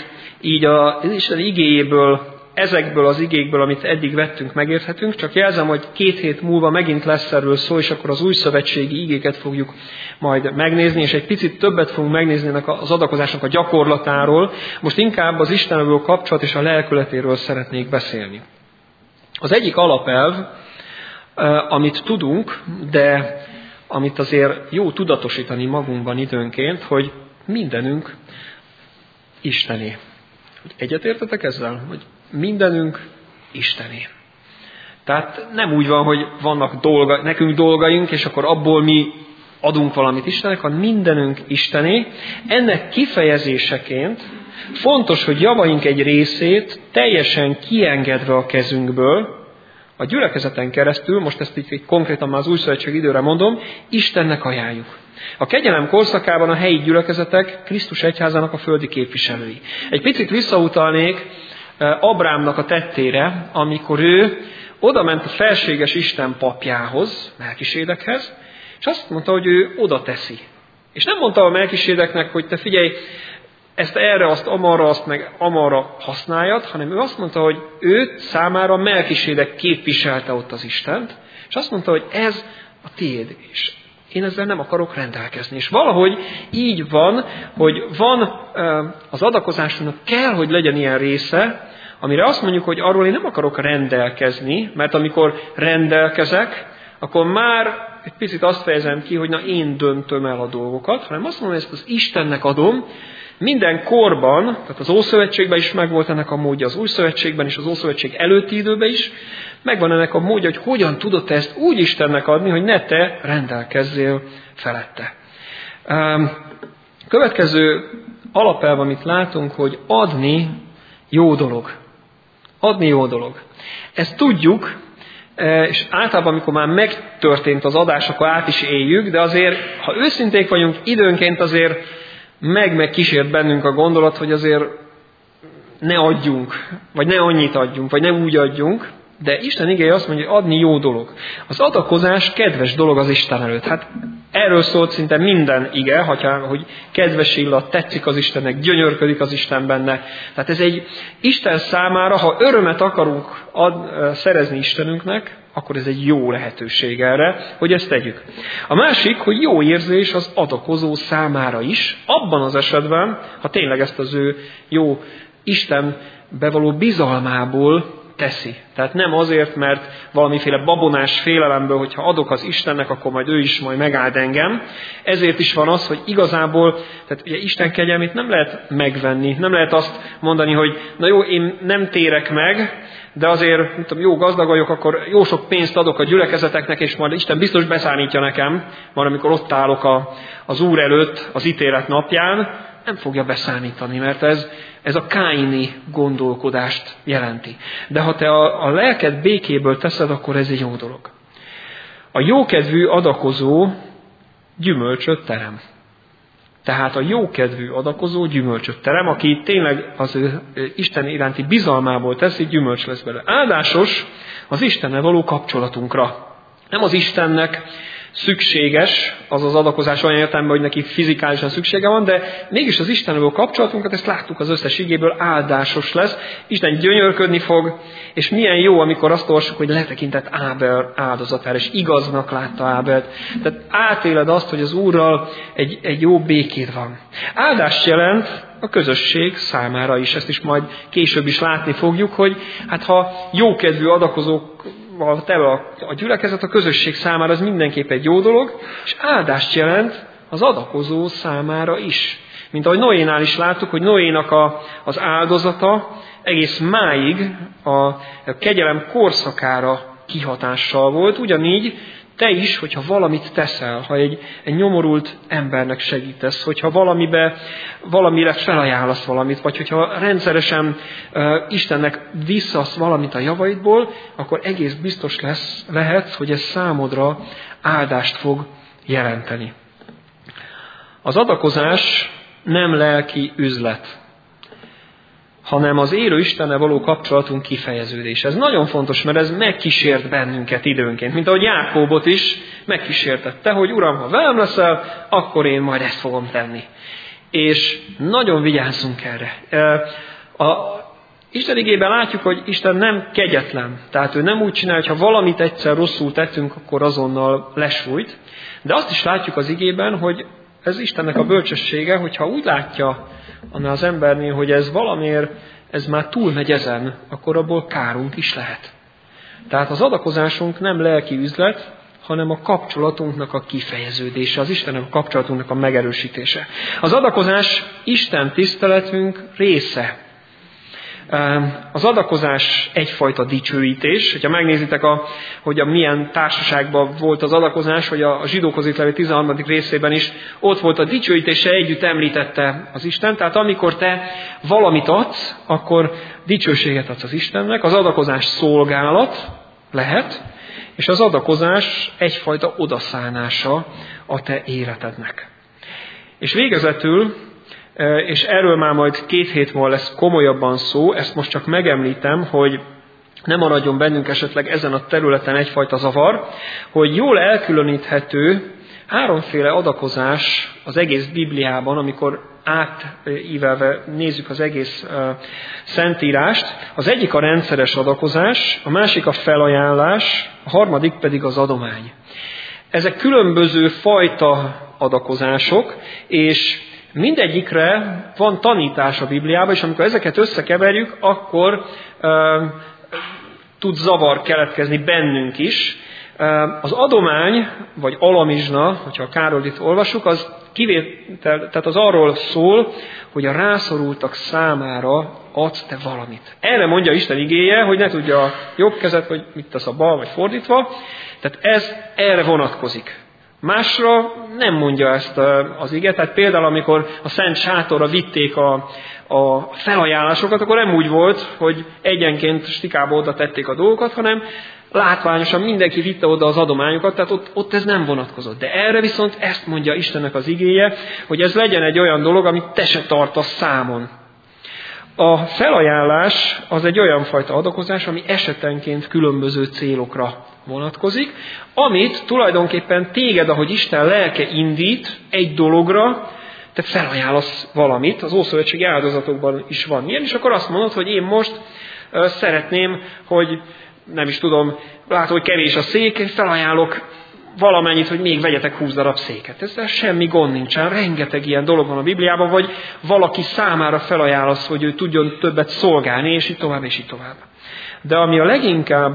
így az Isten igéjéből, ezekből az igékből, amit eddig vettünk, megérthetünk, csak jelzem, hogy két hét múlva megint lesz erről szó, és akkor az új szövetségi igéket fogjuk majd megnézni, és egy picit többet fogunk megnézni ennek az adakozásnak a gyakorlatáról. Most inkább az Istennel kapcsolat és a lelkületéről szeretnék beszélni. Az egyik alapelv, amit tudunk, de amit azért jó tudatosítani magunkban időnként, hogy mindenünk Istené. Egyetértetek ezzel? Hogy mindenünk Istené. Tehát nem úgy van, hogy vannak dolga, nekünk dolgaink, és akkor abból mi adunk valamit Istennek, hanem mindenünk Istené. Ennek kifejezéseként fontos, hogy javaink egy részét teljesen kiengedve a kezünkből, a gyülekezeten keresztül, most ezt így konkrétan már az új szövetség időre mondom, Istennek ajánljuk. A kegyelem korszakában a helyi gyülekezetek Krisztus egyházának a földi képviselői. Egy picit visszautalnék Abrámnak a tettére, amikor ő oda ment a felséges Isten papjához, Melkisédekhez, és azt mondta, hogy ő oda teszi. És nem mondta a Melkisédeknek, hogy te figyelj, ezt erre, azt amarra, azt meg amarra használjad, hanem ő azt mondta, hogy őt számára Melkisédek képviselte ott az Istent, és azt mondta, hogy ez a tiéd, és én ezzel nem akarok rendelkezni. És valahogy így van, hogy van az adakozásunknak kell, hogy legyen ilyen része, amire azt mondjuk, hogy arról én nem akarok rendelkezni, mert amikor rendelkezek, akkor már egy picit azt fejezem ki, hogy na én döntöm el a dolgokat, hanem azt mondom, hogy ezt az Istennek adom. Minden korban, tehát az Ószövetségben is megvolt ennek a módja, az Újszövetségben és az Ószövetség előtti időben is, megvan ennek a módja, hogy hogyan tudod te ezt úgy Istennek adni, hogy ne te rendelkezzél felette. Következő alapelv, amit látunk, hogy adni jó dolog. Adni jó dolog. Ezt tudjuk, és általában, amikor már megtörtént az adás, akkor át is éljük, de azért, ha őszinték vagyunk, időnként azért meg-meg kísért bennünk a gondolat, hogy azért ne adjunk, vagy ne annyit adjunk, vagy ne úgy adjunk, de Isten igéje azt mondja, hogy adni jó dolog. Az adakozás kedves dolog az Isten előtt. Hát erről szólt szinte minden ige, hogy kedves illat, tetszik az Istennek, gyönyörködik az Isten benne. Tehát ez egy Isten számára, ha örömet akarunk ad, szerezni Istenünknek, akkor ez egy jó lehetőség erre, hogy ezt tegyük. A másik, hogy jó érzés az adakozó számára is, abban az esetben, ha tényleg ezt az ő jó Istenbe való bizalmából teszi. Tehát nem azért, mert valamiféle babonás félelemből, hogyha adok az Istennek, akkor majd ő is majd megáld engem. Ezért is van az, hogy igazából, tehát ugye Isten kegyelmét nem lehet megvenni, nem lehet azt mondani, hogy na jó, én nem térek meg, de azért, nem tudom, jó gazdag vagyok, akkor jó sok pénzt adok a gyülekezeteknek, és majd Isten biztos beszámítja nekem, majd amikor ott állok a, az Úr előtt az ítélet napján, nem fogja beszámítani, mert ez, ez a káini gondolkodást jelenti. De ha te a, a lelked békéből teszed, akkor ez egy jó dolog. A jókedvű adakozó gyümölcsöt terem. Tehát a jókedvű adakozó gyümölcsöt terem, aki tényleg az ő Isten iránti bizalmából teszi, gyümölcs lesz belőle. Áldásos az Istennel való kapcsolatunkra. Nem az Istennek szükséges az az adakozás olyan értelemben, hogy neki fizikálisan szüksége van, de mégis az Istennel való kapcsolatunkat, ezt láttuk az összes igéből, áldásos lesz. Isten gyönyörködni fog, és milyen jó, amikor azt olvassuk, hogy letekintett Ábel áldozatára, és igaznak látta Ábelt. Tehát átéled azt, hogy az Úrral egy, egy jó békéd van. Áldást jelent a közösség számára is. Ezt is majd később is látni fogjuk, hogy hát ha jókedvű adakozók tele a, a gyülekezet, a közösség számára ez mindenképp egy jó dolog, és áldást jelent az adakozó számára is. Mint ahogy Noénál is láttuk, hogy Noénak a, az áldozata egész máig a, a kegyelem korszakára kihatással volt, ugyanígy te is, hogyha valamit teszel, ha egy, egy nyomorult embernek segítesz, hogyha valamibe, valamire felajánlasz valamit, vagy hogyha rendszeresen uh, Istennek visszasz valamit a javaidból, akkor egész biztos lesz, lehetsz, hogy ez számodra áldást fog jelenteni. Az adakozás nem lelki üzlet, hanem az élő Istennel való kapcsolatunk kifejeződése. Ez nagyon fontos, mert ez megkísért bennünket időnként. Mint ahogy Jákóbot is megkísértette, hogy Uram, ha velem leszel, akkor én majd ezt fogom tenni. És nagyon vigyázzunk erre. A Isten igében látjuk, hogy Isten nem kegyetlen. Tehát ő nem úgy csinál, hogy ha valamit egyszer rosszul tettünk, akkor azonnal lesújt. De azt is látjuk az igében, hogy ez Istennek a bölcsessége, hogyha úgy látja annál az embernél, hogy ez valamiért, ez már túlmegy ezen, akkor abból kárunk is lehet. Tehát az adakozásunk nem lelki üzlet, hanem a kapcsolatunknak a kifejeződése, az Istennel a kapcsolatunknak a megerősítése. Az adakozás Isten tiszteletünk része. Az adakozás egyfajta dicsőítés. Ha megnézitek, a, hogy a milyen társaságban volt az adakozás, hogy a zsidókhoz írt levél tizenharmadik részében is ott volt a dicsőítése, együtt említette az Isten. Tehát amikor te valamit adsz, akkor dicsőséget adsz az Istennek. Az adakozás szolgálat lehet, és az adakozás egyfajta odaszánása a te életednek. És végezetül, és erről már majd két hét múlva lesz komolyabban szó, ezt most csak megemlítem, hogy ne maradjon bennünk esetleg ezen a területen egyfajta zavar, hogy jól elkülöníthető háromféle adakozás az egész Bibliában, amikor átívelve nézzük az egész uh, Szentírást. Az egyik a rendszeres adakozás, a másik a felajánlás, a harmadik pedig az adomány. Ezek különböző fajta adakozások, és mindegyikre van tanítás a Bibliában, és amikor ezeket összekeverjük, akkor uh, tud zavar keletkezni bennünk is. Uh, az adomány, vagy alamizsna, hogyha a Károlit olvasjuk, az kivétel, tehát az arról szól, hogy a rászorultak számára adsz te valamit. Erre mondja Isten igéje, hogy ne tudja a jobb kezed, hogy mit tesz a bal, vagy fordítva. Tehát ez erre vonatkozik. Másra nem mondja ezt az ige. Tehát például, amikor a Szent Sátorra vitték a, a felajánlásokat, akkor nem úgy volt, hogy egyenként stikába oda tették a dolgokat, hanem látványosan mindenki vitte oda az adományokat, tehát ott, ott ez nem vonatkozott. De erre viszont ezt mondja Istennek az igéje, hogy ez legyen egy olyan dolog, amit te se tartasz számon. A felajánlás az egy olyan fajta adakozás, ami esetenként különböző célokra vonatkozik, amit tulajdonképpen téged, ahogy Isten lelke indít egy dologra, te felajánlasz valamit, az ószövetségi áldozatokban is van ilyen, és akkor azt mondod, hogy én most uh, szeretném, hogy nem is tudom, látom, hogy kevés a szék, felajánlok valamennyit, hogy még vegyetek húsz darab széket. Ezzel semmi gond nincsen, rengeteg ilyen dolog van a Bibliában, vagy valaki számára felajánlasz, hogy ő tudjon többet szolgálni, és így tovább, és így tovább. De ami a leginkább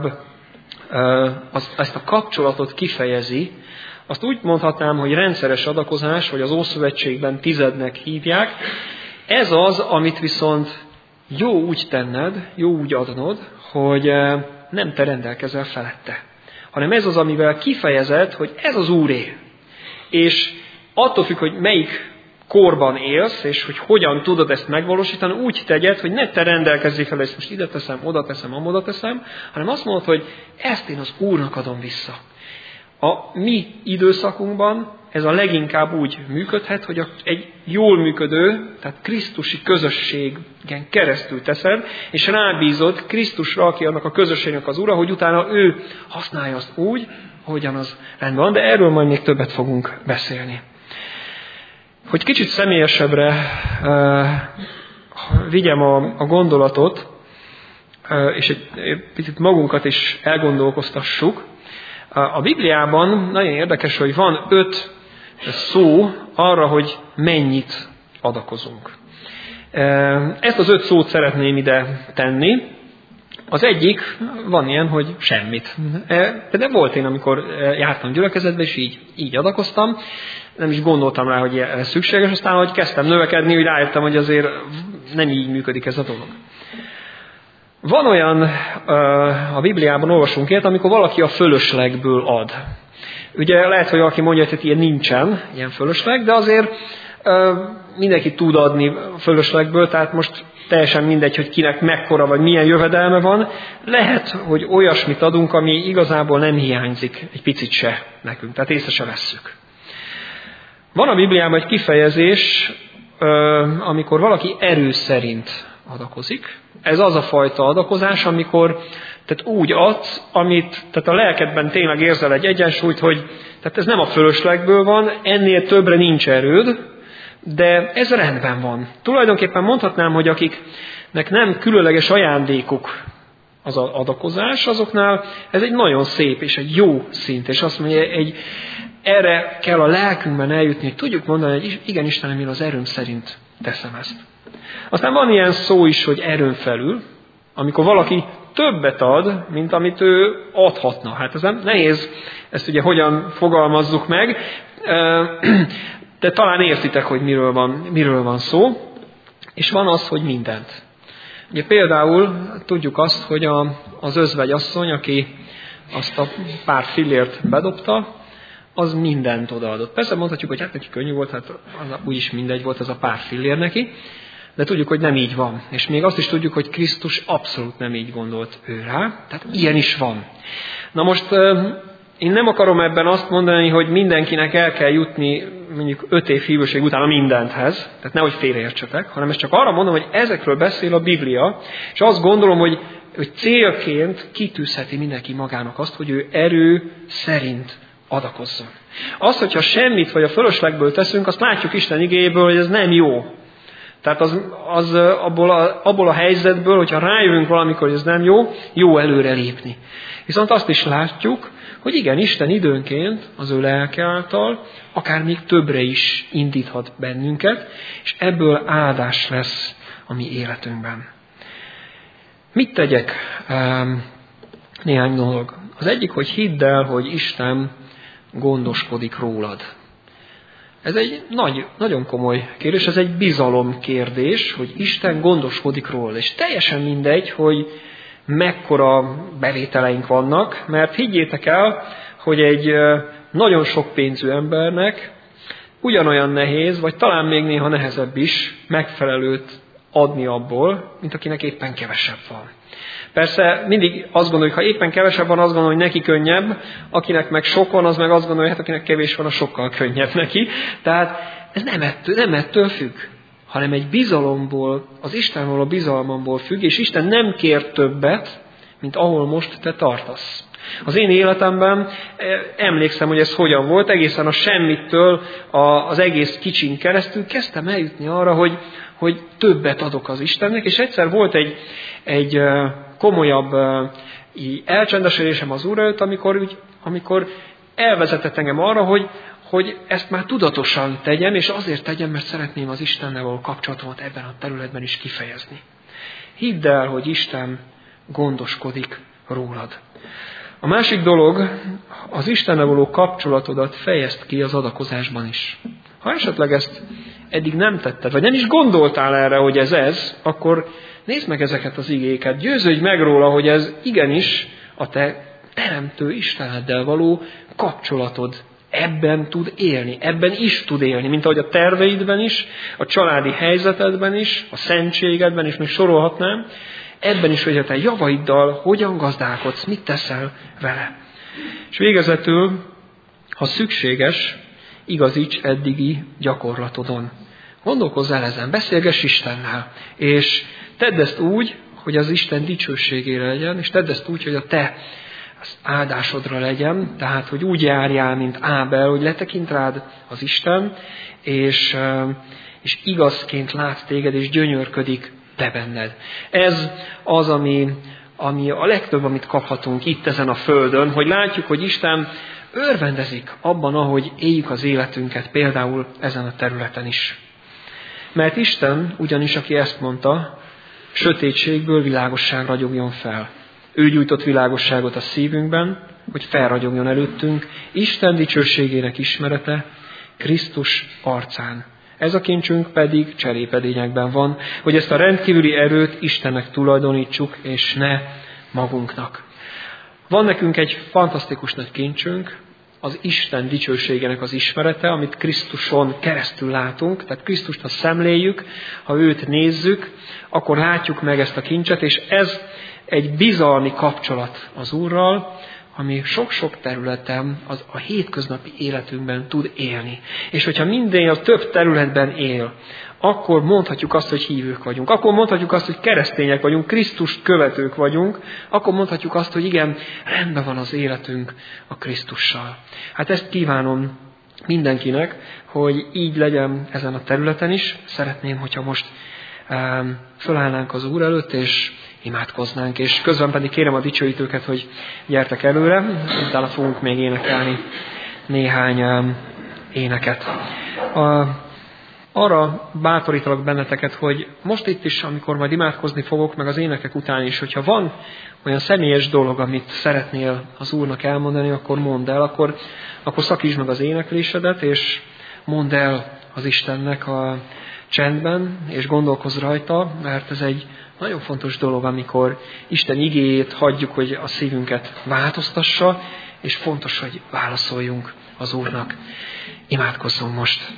az, ezt a kapcsolatot kifejezi, azt úgy mondhatnám, hogy rendszeres adakozás, vagy az Ószövetségben tizednek hívják. Ez az, amit viszont jó úgy tenned, jó úgy adnod, hogy nem te rendelkezel felette, hanem ez az, amivel kifejezed, hogy ez az Úré. És attól függ, hogy melyik korban élsz, és hogy hogyan tudod ezt megvalósítani, úgy tegyed, hogy ne te rendelkezzél fel, ezt most ide teszem, oda teszem, amoda teszem, hanem azt mondod, hogy ezt én az Úrnak adom vissza. A mi időszakunkban ez a leginkább úgy működhet, hogy egy jól működő, tehát krisztusi közösségen keresztül teszed, és rábízod Krisztusra, aki annak a közösségnek az ura, hogy utána ő használja azt úgy, hogyan az rendben van, de erről majd még többet fogunk beszélni. Hogy kicsit személyesebbre uh, vigyem a, a gondolatot, uh, és egy, egy picit magunkat is elgondolkoztassuk. A Bibliában nagyon érdekes, hogy van öt szó arra, hogy mennyit adakozunk. Ezt az öt szót szeretném ide tenni. Az egyik, van ilyen, hogy semmit. De volt én, amikor jártam gyülekezetbe, és így, így adakoztam. Nem is gondoltam rá, hogy ez szükséges. Aztán, hogy kezdtem növekedni, hogy rájöttem, hogy azért nem így működik ez a dolog. Van olyan, a Bibliában olvasunk ilyet, amikor valaki a fölöslegből ad. Ugye lehet, hogy valaki mondja, hogy ilyen nincsen, ilyen fölösleg, de azért mindenki tud adni fölöslegből, tehát most teljesen mindegy, hogy kinek mekkora vagy milyen jövedelme van. Lehet, hogy olyasmit adunk, ami igazából nem hiányzik egy picit se nekünk, tehát észre se vesszük. Van a Bibliában egy kifejezés, amikor valaki erő szerint adakozik. Ez az a fajta adakozás, amikor tehát úgy adsz, amit tehát a lelkedben tényleg érzel egy egyensúlyt, hogy tehát ez nem a fölöslegből van, ennél többre nincs erőd, de ez rendben van. Tulajdonképpen mondhatnám, hogy akiknek nem különleges ajándékuk az adakozás, azoknál ez egy nagyon szép és egy jó szint, és azt mondja, egy, erre kell a lelkünkben eljutni, hogy tudjuk mondani, hogy igen, Istenem, én az erőm szerint teszem ezt. Aztán van ilyen szó is, hogy erőn felül, amikor valaki többet ad, mint amit ő adhatna. Hát ez nem nehéz, ezt ugye hogyan fogalmazzuk meg, de talán értitek, hogy miről van, miről van szó. És van az, hogy mindent. Ugye például tudjuk azt, hogy a, az özvegyasszony, aki azt a pár fillért bedobta, az mindent odaadott. Persze mondhatjuk, hogy hát neki könnyű volt, hát az úgyis mindegy volt ez a pár fillér neki, de tudjuk, hogy nem így van. És még azt is tudjuk, hogy Krisztus abszolút nem így gondolt ő rá. Tehát ilyen is van. Na most én nem akarom ebben azt mondani, hogy mindenkinek el kell jutni mondjuk öt év hívőség után a mindenthez, tehát nehogy félreértsetek, hanem ezt csak arra mondom, hogy ezekről beszél a Biblia, és azt gondolom, hogy, hogy célként kitűzheti mindenki magának azt, hogy ő erő szerint adakozzon. Az, hogyha semmit vagy a fölöslegből teszünk, azt látjuk Isten igéjéből, hogy ez nem jó. Tehát az, az abból, a, abból a helyzetből, hogyha rájövünk valamikor, hogy ez nem jó, jó előre lépni. Viszont azt is látjuk, hogy igen, Isten időnként az ő lelke által akár még többre is indíthat bennünket, és ebből áldás lesz a mi életünkben. Mit tegyek? Néhány dolog. Az egyik, hogy hidd el, hogy Isten gondoskodik rólad. Ez egy nagy, nagyon komoly kérdés, ez egy bizalom kérdés, hogy Isten gondoskodik rólad. És teljesen mindegy, hogy mekkora bevételeink vannak, mert higgyétek el, hogy egy nagyon sok pénzű embernek ugyanolyan nehéz, vagy talán még néha nehezebb is megfelelőt adni abból, mint akinek éppen kevesebb van. Persze mindig azt gondoljuk, ha éppen kevesebb van, azt gondolom, hogy neki könnyebb, akinek meg sok van, az meg azt gondolja, hogy hát akinek kevés van, az sokkal könnyebb neki. Tehát ez nem ettől, nem ettől függ, hanem egy bizalomból, az Istenről a bizalmamból függ, és Isten nem kér többet, mint ahol most te tartasz. Az én életemben emlékszem, hogy ez hogyan volt, egészen a semmittől az egész kicsin keresztül kezdtem eljutni arra, hogy, hogy többet adok az Istennek, és egyszer volt egy, egy komolyabb elcsendesedésem az Úr előtt, amikor, úgy, amikor elvezetett engem arra, hogy, hogy ezt már tudatosan tegyem, és azért tegyem, mert szeretném az Istennel való kapcsolatomat ebben a területben is kifejezni. Hidd el, hogy Isten gondoskodik rólad. A másik dolog, az Istennel való kapcsolatodat fejezd ki az adakozásban is. Ha esetleg ezt eddig nem tetted, vagy nem is gondoltál erre, hogy ez ez, akkor nézd meg ezeket az igéket, győződj meg róla, hogy ez igenis a te teremtő Isteneddel való kapcsolatod. Ebben tud élni, ebben is tud élni, mint ahogy a terveidben is, a családi helyzetedben is, a szentségedben is, még sorolhatnám, ebben is, hogy a te javaiddal hogyan gazdálkodsz, mit teszel vele. És végezetül, ha szükséges, igazíts eddigi gyakorlatodon. Gondolkozz el ezen, beszélgess Istennel, és tedd ezt úgy, hogy az Isten dicsőségére legyen, és tedd ezt úgy, hogy a te az áldásodra legyen, tehát, hogy úgy járjál, mint Ábel, hogy letekint rád az Isten, és, és igazként lát téged, és gyönyörködik te benned. Ez az, ami, ami a legtöbb, amit kaphatunk itt ezen a földön, hogy látjuk, hogy Isten örvendezik abban, ahogy éljük az életünket, például ezen a területen is. Mert Isten ugyanis, aki ezt mondta, sötétségből világosság ragyogjon fel. Ő gyújtott világosságot a szívünkben, hogy felragyogjon előttünk Isten dicsőségének ismerete Krisztus arcán. Ez a kincsünk pedig cserépedényekben van, hogy ezt a rendkívüli erőt Istennek tulajdonítsuk, és ne magunknak. Van nekünk egy fantasztikus nagy kincsünk, az Isten dicsőségének az ismerete, amit Krisztuson keresztül látunk, tehát Krisztust, ha szemléljük, ha őt nézzük, akkor látjuk meg ezt a kincset, és ez egy bizalmi kapcsolat az Úrral, ami sok-sok területen az a hétköznapi életünkben tud élni. És hogyha mindennél több területben él, akkor mondhatjuk azt, hogy hívők vagyunk. Akkor mondhatjuk azt, hogy keresztények vagyunk, Krisztust követők vagyunk. Akkor mondhatjuk azt, hogy igen, rendben van az életünk a Krisztussal. Hát ezt kívánom mindenkinek, hogy így legyen ezen a területen is. Szeretném, hogyha most um, fölállnánk az Úr előtt, és imádkoznánk, és közben pedig kérem a dicsőítőket, hogy gyertek előre, utána fogunk még énekelni néhány um, éneket. A, arra bátorítalak benneteket, hogy most itt is, amikor majd imádkozni fogok, meg az énekek után is, hogyha van olyan személyes dolog, amit szeretnél az Úrnak elmondani, akkor mondd el, akkor, akkor szakítsd meg az éneklésedet, és mondd el az Istennek a csendben, és gondolkozz rajta, mert ez egy nagyon fontos dolog, amikor Isten igéjét hagyjuk, hogy a szívünket változtassa, és fontos, hogy válaszoljunk az Úrnak. Imádkozzunk most!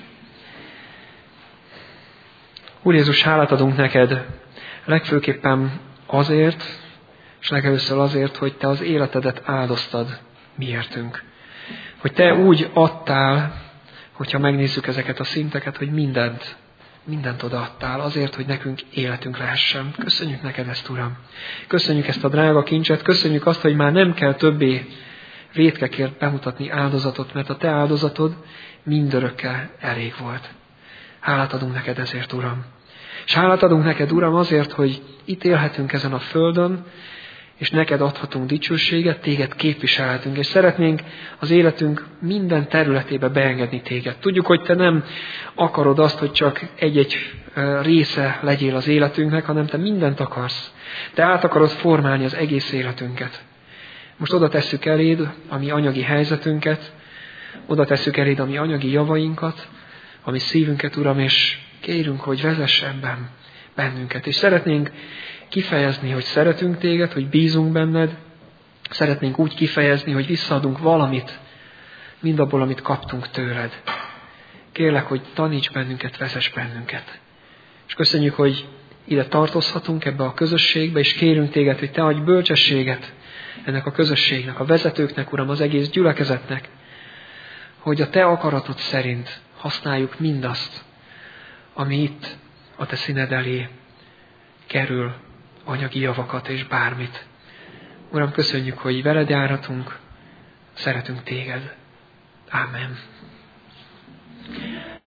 Úr Jézus, hálát adunk neked legfőképpen azért, és legelőször azért, hogy te az életedet áldoztad miértünk. Hogy te úgy adtál, hogyha megnézzük ezeket a szinteket, hogy mindent, mindent odaadtál azért, hogy nekünk életünk lehessen. Köszönjük neked ezt, Uram. Köszönjük ezt a drága kincset, köszönjük azt, hogy már nem kell többé vétkekért bemutatni áldozatot, mert a te áldozatod mindörökkel elég volt. Hálát adunk neked ezért, Uram. És hálát adunk neked, Uram, azért, hogy itt élhetünk ezen a földön, és neked adhatunk dicsőséget, téged képviselhetünk, és szeretnénk az életünk minden területébe beengedni téged. Tudjuk, hogy te nem akarod azt, hogy csak egy-egy része legyél az életünknek, hanem te mindent akarsz. Te át akarod formálni az egész életünket. Most oda tesszük eléd a mi anyagi helyzetünket, oda tesszük eléd a mi anyagi javainkat, a mi szívünket, Uram, és kérünk, hogy vezess ebben bennünket. És szeretnénk kifejezni, hogy szeretünk téged, hogy bízunk benned, szeretnénk úgy kifejezni, hogy visszaadunk valamit, mindabból, amit kaptunk tőled. Kérlek, hogy taníts bennünket, vezess bennünket. És köszönjük, hogy ide tartozhatunk ebbe a közösségbe, és kérünk téged, hogy te adj bölcsességet ennek a közösségnek, a vezetőknek, Uram, az egész gyülekezetnek, hogy a te akaratod szerint használjuk mindazt, ami itt a te színed elé kerül, anyagi javakat és bármit. Uram, köszönjük, hogy veled járhatunk, szeretünk téged. Ámen.